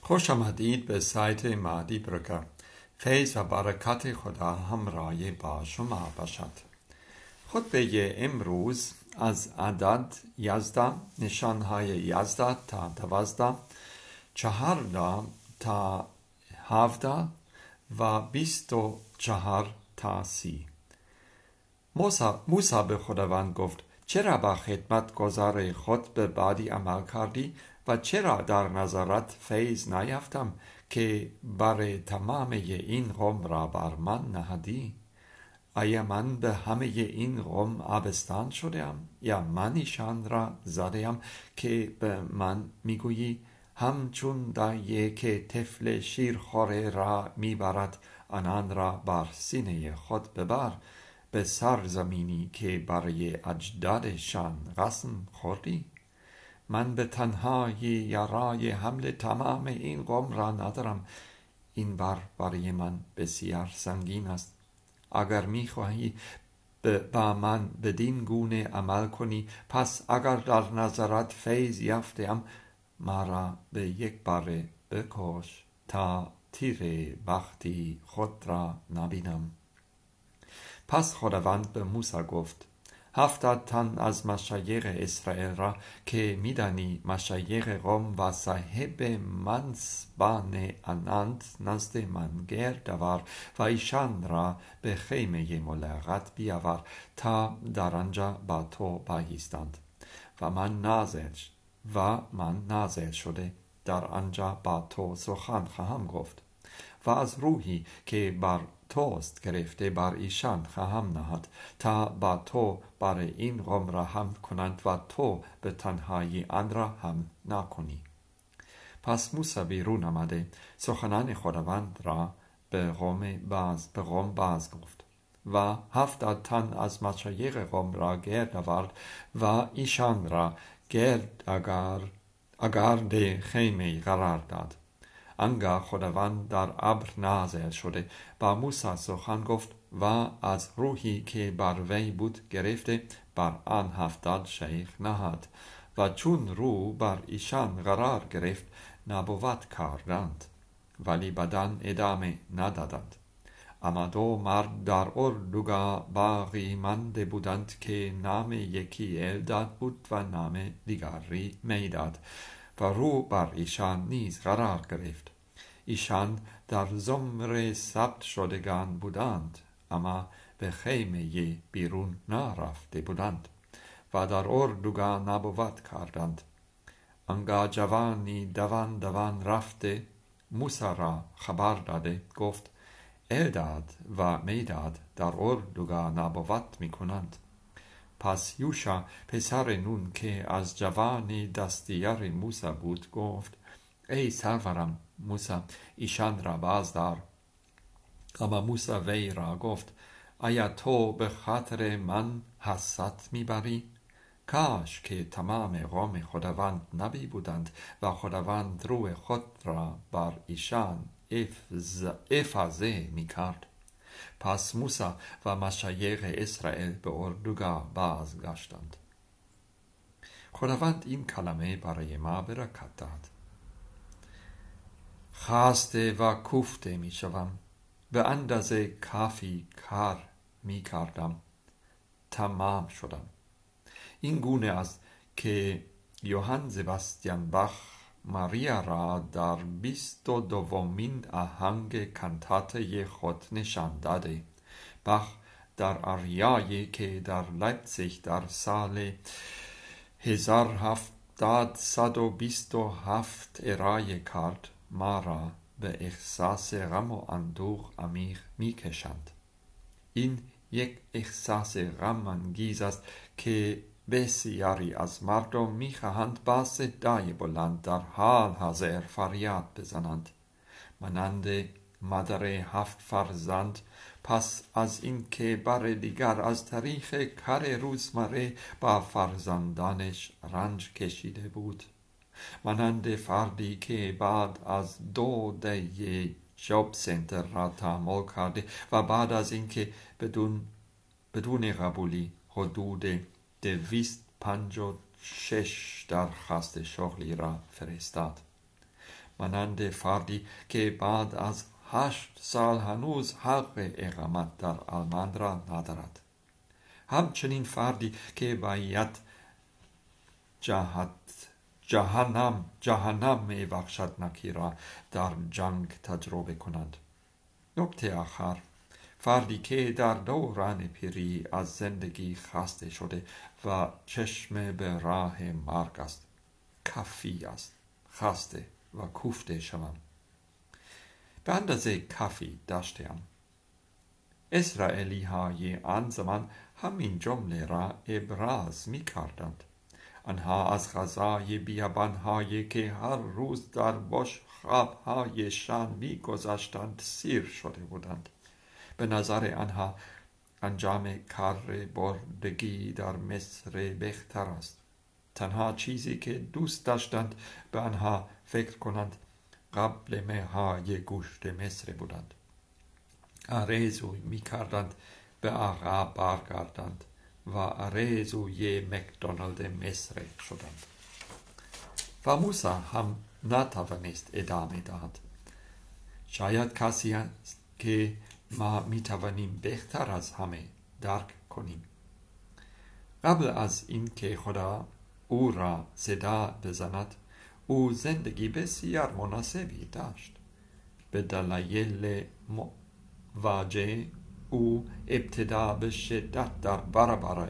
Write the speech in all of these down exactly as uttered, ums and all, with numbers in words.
خوش آمدید به سایت مهدی برکه. فیض و برکت خدا همراه با شما باشد. خطبه امروز از عدد یازده، نشانهای یازده تا دوازده، چهارده تا هفده و بیست و چهار تا سی. موسی به خداوند گفت: چرا با خدمت گذار خود به بدی عمل کردی و چرا در نظرت فیض نیافتم که بر تمام این قوم را بر من نهادی؟ آیا من به همه این قوم آبستان شدم یا من ایشان را زدم که به من میگویی همچون دایی که طفل شیرخواره را میبرد آنان را بر سینه خود ببر به سرزمینی که برای اجدادشان قسم خوردی؟ من به تنهایی یارای حمل تمام این قوم را ندارم. این بار برای من بسیار سنگین است. اگر میخواهی با من بدین گونه عمل کنی، پس اگر در نظرت فیض یافتم مرا به یک باره بکش تا تیر بختی خود را نبینم. پس خداوند به موسی گفت: هفتاد تن از مشایخ اسرائیل را که میدانی مشایخ قوم و صاحب منصبان آنند نزد من گرد آور و ایشان را به خیمه ملاقات بیاور تا در آنجا با تو بایستند و من نازل و من نازل شده در آنجا با تو سخن خواهم گفت و از روحی که بر توست گرفته بر ایشان خواهم نهاد تا با تو بر این قوم رحم کنند و تو به تنهایی آن را هم نکنی. پس موسی بیرون آمده سخنان خداوند را به قوم باز به قوم باز گفت و هفتاد تن از مشایخ قوم را گرد آورد و ایشان را گرد اگر اگرد خیمه قرار داد. آنگاه خداوند در ابر نازل شده با موسی سخن گفت و از روحی که بر وی بود گرفته بر آن هفتاد شیخ نهاد و چون رو بر ایشان قرار گرفت نبوت کردند ولی بدان ادامه ندادند. اما دو مرد در اردوگاه باقی مانده بودند که نام یکی الداد بود و نام دیگری میداد و رو بر ایشان نیز قرار گرفت. ایشان در زمره ثبت شدگان بودند اما به خیمه بیرون نرفته بودند و در اردوگاه نبوت کردند. آنگاه جوانی دوان دوان رفته موسی را خبر داده گفت: الداد و میداد در اردوگاه نبوت می کنند. پس یوشع پسر نون که از جوانی دستیار موسی بود گفت: ای سرورم موسی، ایشان را بازدار. اما موسی وی را گفت: آیا تو به خاطر من حسرت میبری؟ کاش که تمام قوم خداوند نبی بودند و خداوند روح خود را بر ایشان افاضه میکرد. پس موسی و مشایخ اسرائیل به اردوگاه بازگشتند. خداوند این کلمه برای ما برکت داد. خسته و کوفته می شوم. به اندازه کافی کار می کردم. تمام شدم. این گونه است که یوحان سباستیان باخ ماریا را در بیست و دومین آهنگ کانتاتای خود نشان داده. باخ در آریایی که در لایپزیگ در سال هزار و هفتصد و بیست و هفت ارائه کرد ما را به احساس غم و اندوه عمیق می کشند. این یک احساس غم انگیز است که بسیاری از مردم می خواهند با صدای بلند در حال حاضر فریاد بزنند. مانند مادر هفت فرزند پس از اینکه بار دیگر از طریق کار روزمره با فرزندانش رنج کشیده بود. مانند فردی که بعد از دو دهه جاب سنتر را تحمل کرده و بعد از اینکه بدون بدون قبولی حدود دویست پنجاه و شش درخواست شغلی را فرستاد. مانند فردی که بعد از هشت سال هنوز حق اقامت در آلمان را ندارد. همچنین فردی که باید جهت جهنم جهنم وحشتناکی را در جنگ تجربه کنند. نکته آخر، فردی که در دوران پیری از زندگی خسته شده و چشم به راه مرگ است، کافی است خسته و کوفته شوم. به اندازه کافی داشتم. اسرائیلی های آن زمان همین جمله را ابراز می کردند. آنها از غذای بیابان‌هایی که هر روز در بشقاب‌هایشان می‌گذاشتند سیر شده بودند. به نظر آنها انجام کار بردگی در مصر بهتر است. تنها چیزی که دوست داشتند به آنها فکر کنند قابلمه‌های گوشت مصر بودند. آرزو می‌کردند به عقب برگردند و آرزوی مکدونالد مصر شدند. و موسی هم نتوانست ادامه دهد. شاید کسی است که ما میتوانیم بهتر از همه درک کنیم. قبل از اینکه خدا او را صدا بزند، او زندگی بسیار مناسبی داشت. به دلایل مواجه او ابتدا به شدت در برابر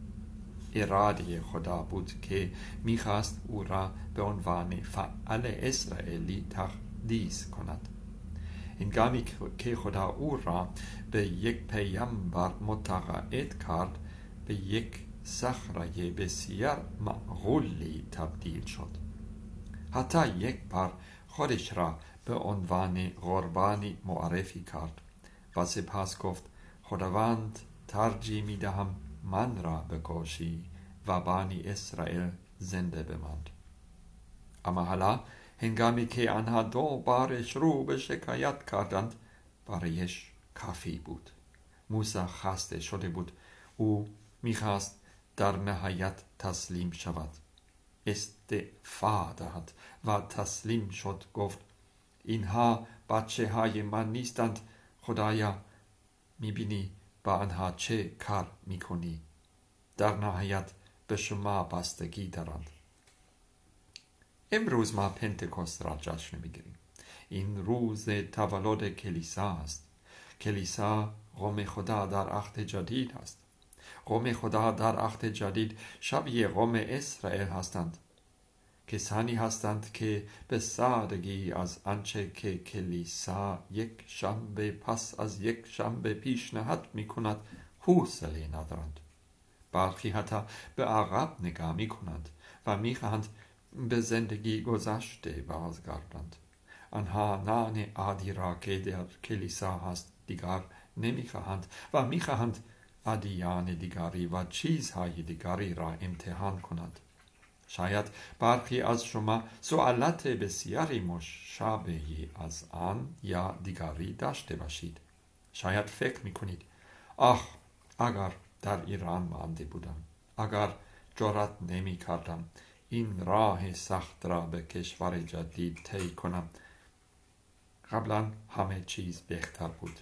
اراده خدا بود که میخواست او را به عنوان فعال اسرائیلی تقدیس کند. هنگامی که خدا او را به یک پیامبر متقاعد کرد، به یک صخره بسیار معقولی تبدیل شد. حتی یک بار خودش را به عنوان قربانی معرفی کرد و سپس گفت خداوند ترجیح می دهم من را بکشی و بانی اسرائیل زنده بماند. اما حالا هنگامی که آنها دوباره شروع به شکایت کردند، برایش کافی بود. موسی خسته شده بود. او میخواست در نهایت تسلیم شود، استعفا دهد و تسلیم شد. گفت اینها بچه های من نیستند. خدایا، میبینی با آنها چه کار میکنی. در نهایت به شما بستگی دارند. امروز ما پنتکوست را جشن میگیریم. این روز تولد کلیسا است. کلیسا قوم خدا در عهد جدید است. قوم خدا در عهد جدید شبیه قوم اسرائیل هستند. کسانی هستند که به سادگی از آنچه که کلیسا یک شنبه پس از یک شنبه پیشنهاد میکند حوصله ندارند. برخی حتی به عقب نگاه میکنند و میخواهند به زندگی گذشته بازگردند. آنها نان عادی را که در کلیسا هست دیگر نمیخواهند و میخواهند ادیان دیگری و چیزهای دیگری را امتحان کنند. شاید برخی از شما سوالات بسیاری مشابهی از آن یا دیگری داشته باشید. شاید فکر میکنید آخ اگر در ایران مانده بودم، اگر جرأت نمی کردم این راه سخت را به کشور جدید طی کنم. قبلا همه چیز بهتر بود.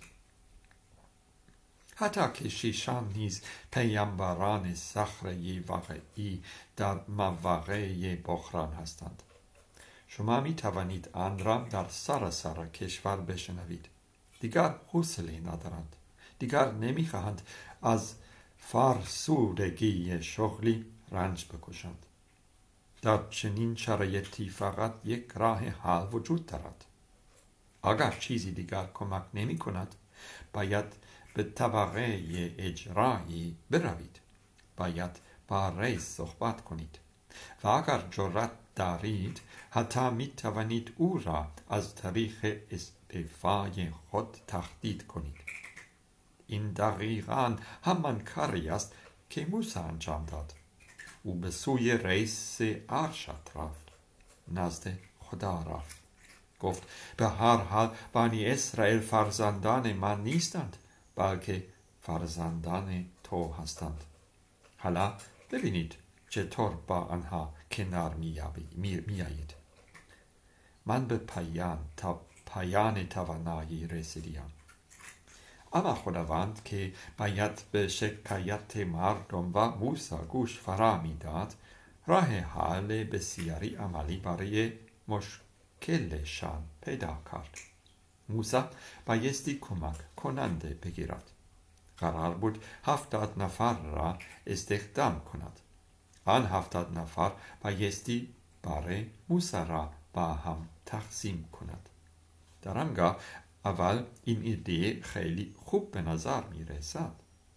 حتی کشیشان نیز پیامبران صخره واقعی در مواقع بحران هستند. شما می توانید آن را در سراسر کشور بشنوید. دیگر حوصله ندارند. دیگر نمی خواهند از فرسودگی شغلی رنج بکشند. در چنین شرایطی فقط یک راه حل وجود دارد. اگر چیزی دیگر کمک نمی کند، باید به طبقه اجرایی بروید. باید با رئیس صحبت کنید. و اگر جرأت دارید، حتی می توانید او را از طریق استعفای خود تهدید کنید. این دقیقاً همان کاری است که موسی انجام داد. او به سوی رئیس ارشد رفت. نزد خدا رفت. گفت به هر حال بنی اسرائیل فرزندان من نیستند، بلکه فرزندان تو هستند. حالا ببینید چطور با آنها کنار می آیید. من به پایان تا پایان توانایی رسیدم. اما خداوند که باید به شکایت مردم و موسی گوش فرا میداد، راه حل بسیاری عملی برای مشکلشان پیدا کرد. موسی بایستی کمک کننده بگیرد. قرار بود هفتاد نفر را استخدام کند. آن هفتاد نفر بایستی برای موسی را با هم تقسیم کند. در آنگاه اول این ایده خیلی خوب به نظر می رسد.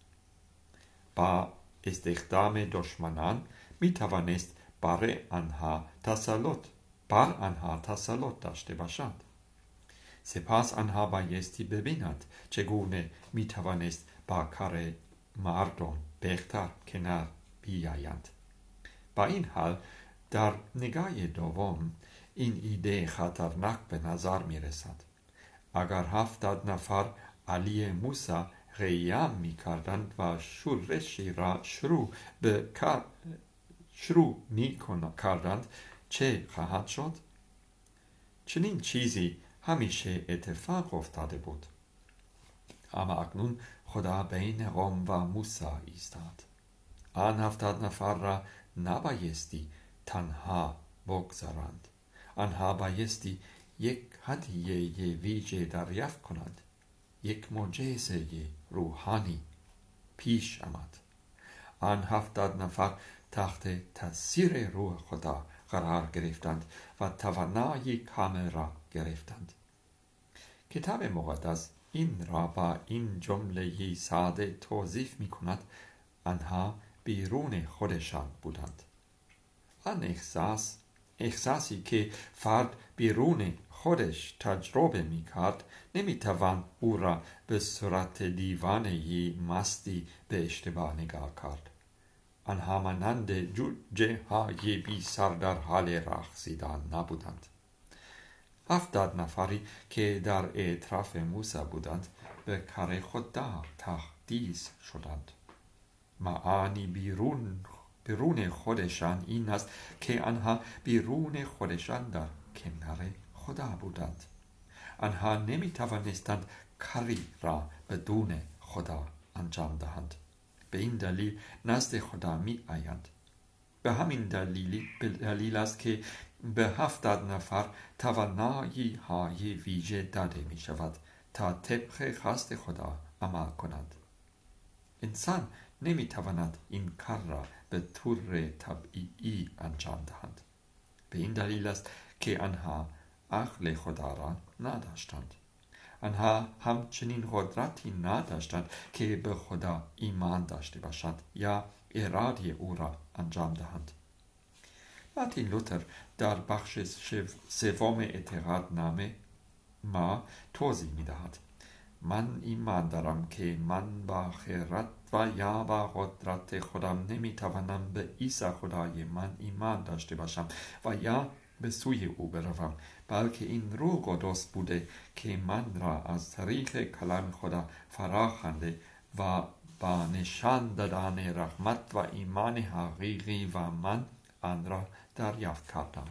با استخدام دشمنان می توانست برای آنها تسلط بر آنها تسلط داشته باشد. سپس آنها بایستی ببیند چگونه می توانست با کار مردم بهتر کنار بیایند. با این حال در نگاه دوم این ایده خطرناک به نظر می رسد. اگر هفتاد نفر علی موسی قیام می کردند و شورشی را شروع به کار شروع می کردند، چه خواهد شد؟ چنین چیزی همیشه اتفاق افتاده بود. اما اکنون خدا بین قوم و موسی ایستاد. آن هفتاد نفر را نبایستی تنها بگذارند. آنها بایستی یک هدیه ویژه دریافت کنند. یک معجزه روحانی پیش آمد. آن هفتاد نفر تحت تاثیر روح خدا قرار گرفتند و توانایی کامل را گرفتند. کتاب مقدس این را با این جمله ساده توصیف می کند: آنها بیرون خودشان بودند. آن احساس احساسی که فرد بیرون خودش تجربه می کرد نمی توان او را به صورت دیوانه‌ای مستی به اشتباه نگاه کرد. آنها مانند جوجه های بی سر در حال رقصیدن نبودند. هفتاد نفری که در اطراف موسی بودند به کار خدا تقدیس شدند. معانی بیرون بیرون خودشان این است که آنها بیرون خودشان در کنار خدا بودند. آنها نمی توانستند کاری را بدون خدا انجام دهند. به این دلیل نزد خدا می آیند. به همین دلیل, دلیل است که به هفتاد نفر توانایی های ویژه داده می شود تا طبق خواست خدا عمل کنند. انسان نمی تواند این کار را به طور طبیعی انجام دهند. به این دلیل است که آنها عقل خدا را نداشتند. آنها همچنین قدرتی نداشتند که به خدا ایمان داشته باشند یا اراده او را انجام دهند. مارتین لوتر در بخش سوم اعتقادنامه ما توضیح می دهد: من ایمان دارم که من با خیرت و یا با قدرت خودم نمی توانم به عیسی خدای من ایمان داشته باشم و یا به سوی او بروم، بلکه این روح قدس بوده که من را از طریق کلام خدا فرا خوانده و با نشان دادن رحمت و ایمان حقیقی و من آن را دریافت کردم.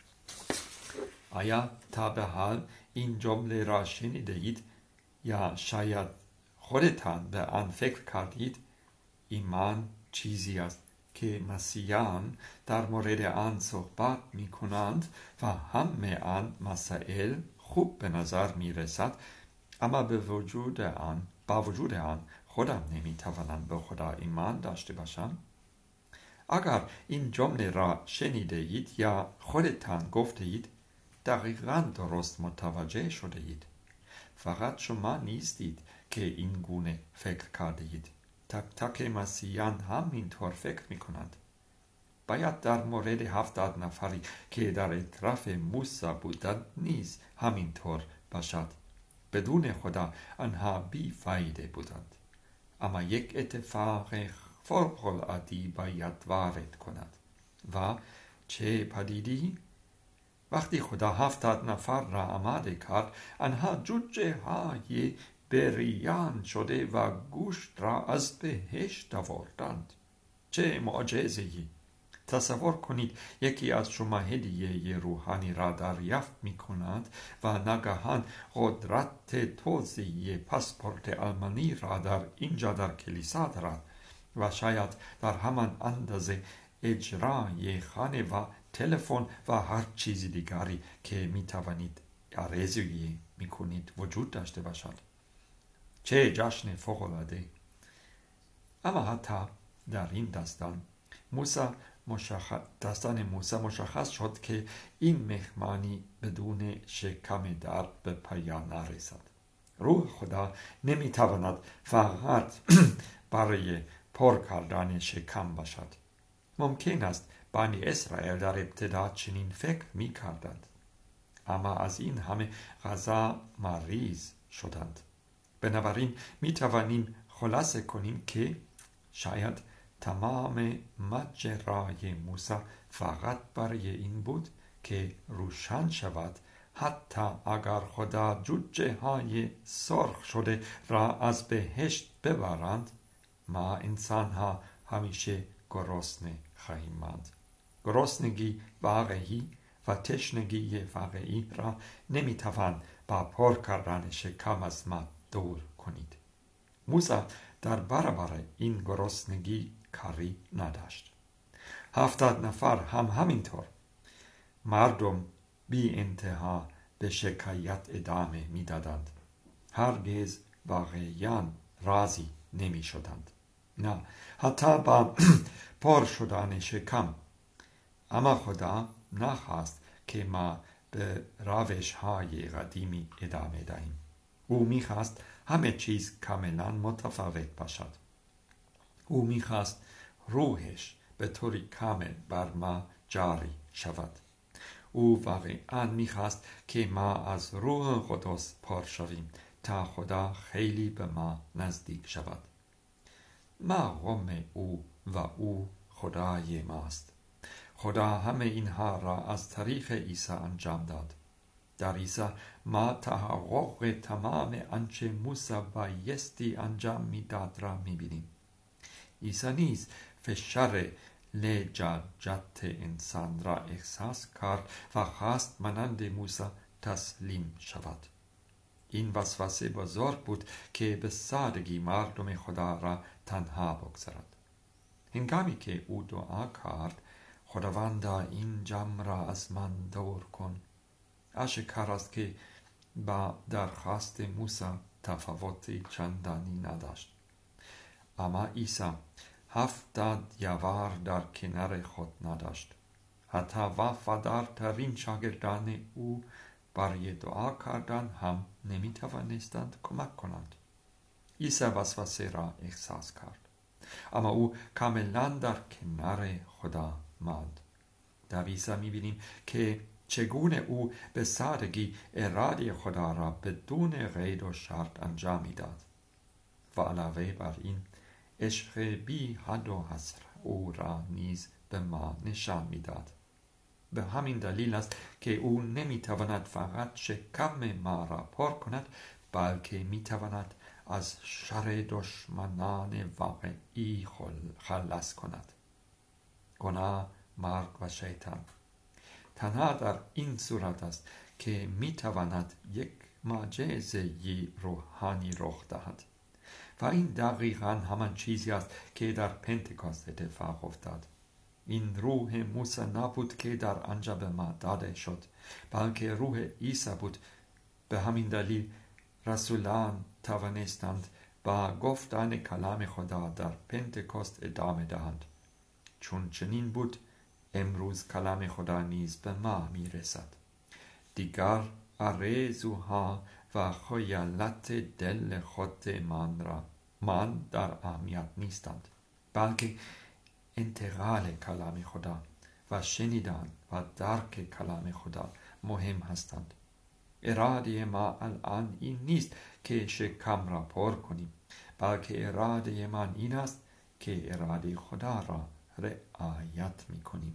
آیا تا به حال این جمله را شنیده اید یا شاید خودتان به آن فکر کردید؟ ایمان چیزی است که مسیحیان در مورد آن صحبت می کنند و همه آن مسائل خوب به نظر می رسد، اما به وجود آن با وجود آن خودم نمی توانم به خدا ایمان داشته باشم. اگر این جمله را شنیده اید یا خودتان گفته اید، دقیقاً درست متوجه شده اید. فقط شما نیستید که این گونه فکر کرده اید. تک تک مسیحیان همینطور فکر می کنند. باید در مورد هفتاد نفری که در اطراف موسی بودند نیز همینطور باشد. بدون خدا آنها بی فایده بودند. اما یک اتفاق فوق العاده باید وارد کند. و چه پدیدی؟ وقتی خدا هفتاد نفر را آماده کرد، آنها جوجه های بریان شده و گوشت را از بهشت آوردند. چه معجزه‌ای! تصور کنید یکی از شما هدیه روحانی را دریافت می کند و ناگهان قدرت توزیع پاسپورت آلمانی را در اینجا در کلیسا دارد و شاید در همان اندازه اجرای خانه و تلفن و هر چیز دیگری که می توانید آرزویی می کنید وجود داشته باشد. چه جشن فوق‌العاده! اما حتی در این داستان موسی مشخص داستان موسی مشخص شد که این مهمانی بدون شکم در به پایان نرسد. روح خدا نمیتواند فقط برای پر کردن شکم باشد. ممکن است بنی اسرائیل در ابتدا چنین فکر می کردند، اما از این همه غذا مریض شدند. بنابراین می توانیم خلاصه کنیم که شاید تمام ماجرای موسی فقط برای این بود که روشن شود حتی اگر خدا جوجه های سرخ شده را از بهشت ببرند، ما انسان ها همیشه گرسنه خواهیم ماند. گرسنگی واقعی و تشنگی واقعی را نمیتوان با پر کردن شکم از ما دور کنید. موسی در برابر این گرسنگی کاری نداشت. هفتاد نفر هم همینطور. مردم بی انتها به شکایت ادامه میدادند. هرگز واقعاً راضی نمی شدند. نه، حتی با پر شدن شکم. اما خدا نخواست که ما به روش های قدیمی ادامه دهیم. او میخواست همه چیز کاملا متفاوت باشد. او میخواست روحش به طوری کامل بر ما جاری شود. او واقعا میخواست که ما از روح قدس پر شویم تا خدا خیلی به ما نزدیک شود. ما قوم او و او خدای ماست. خدا همه اینها را از طریق عیسی انجام داد. در عیسی ما تحقق تمام آنچه موسی بایستی انجام میداد را میبینیم. عیسی نیز فشار لجاجت انسان را احساس کرد و خواست مانند موسی تسلیم شود. این وسوسه بزرگ بود که به سادگی مردم خدا را تنها بگذارد. هنگامی که او دعا کرد خداوندا این جمع را از من دور کن، آشکار است که با درخواست موسی تفاوتی چندانی نداشت. اما عیسی هفتاد یاور در کنار خود نداشت. حتی وفادارترین شاگردان او برای دعا کردن هم نمی توانستند کمک کنند. عیسی وسوسه را احساس کرد، اما او کاملا در کنار خدا ماند. در عیسی می بینیم که چگونه او به سادگی اراده خدا را بدون قید و شرط انجام میداد و علاوه بر این عشق بی حد و حصر او را نیز به ما نشان میداد. به همین دلیل است که او نمیتواند فقط شکم ما را پر کند، بلکه میتواند از شر دشمنان واقعی خلاص کند: گناه، مرگ و شیطان. تنها در این صورت است که میتواند یک معجزه روحانی رخ دهد. و این دقیقاً همان چیزی است که در پنتکوست اتفاق افتاد. این روح موسی نبود که در آنجا به ما داده شد، بلکه روح عیسی بود. به همین دلیل رسولان توانستند با گفتن کلام خدا در پنتکوست ادامه دهند. چون چنین بود، امروز کلام خدا نیز به ما میرسد. دیگر آرزوها و خیالات دل خودمان را من در اهمیت نیستند، بلکه انتقال کلام خدا و شنیدن و درک کلام خدا مهم هستند. اراده ما الان این نیست که شکم را پر کنیم، بلکه اراده من این است که اراده خدا را رعایت می کنیم.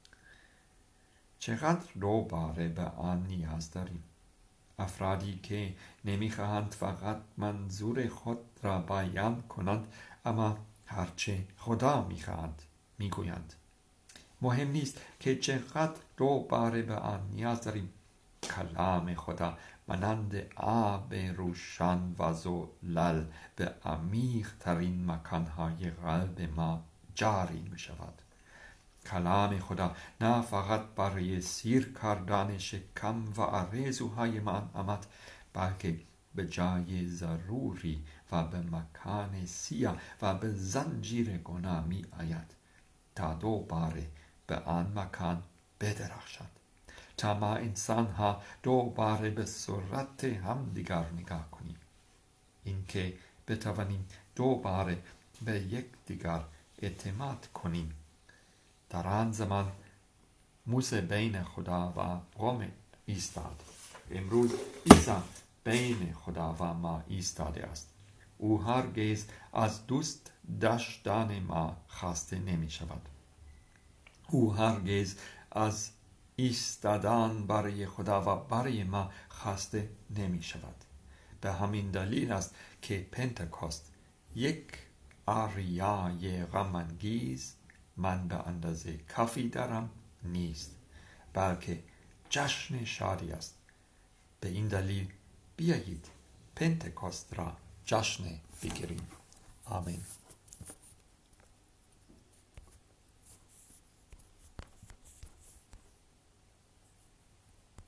چقدر دوباره به آن نیاز داریم. افرادی که نمیخواهند فقط منظور خود را بیان کنند، اما هرچه خدا میخواهند میگویند. مهم نیست که چقدر دوباره به آن نیاز داریم. کلام خدا مانند آب روشن و زلال به عمیق ترین مکانهای قلب ما جاری می شود. کلام خدا نه فقط برای سیر کردن شکم و آرزوهای من آمد، بلکه به جای ضروری و به مکان سیاه و به زنجیر گناه می آید تا دوباره به آن مکان بدرخشد، تا ما انسان ها دوباره به صورت همدیگر نگاه کنیم، اینکه بتوانیم دوباره به یکدیگر اعتماد کنیم. در آن زمان موسی بین خدا و قوم ایستاد. امروز عیسی بین خدا و ما ایستاده است. او هرگز از دوست داشتن ما خسته نمی شود. او هرگز از ایستادن برای خدا و برای ما خسته نمی شود. به همین دلیل است که پنتکوست یک آریای غم‌انگیز من به اندازه کافی دارم نیست، بلکه جشن شادی است. به این دلیل بیایید پنتکوست را جشن بگیریم. آمین.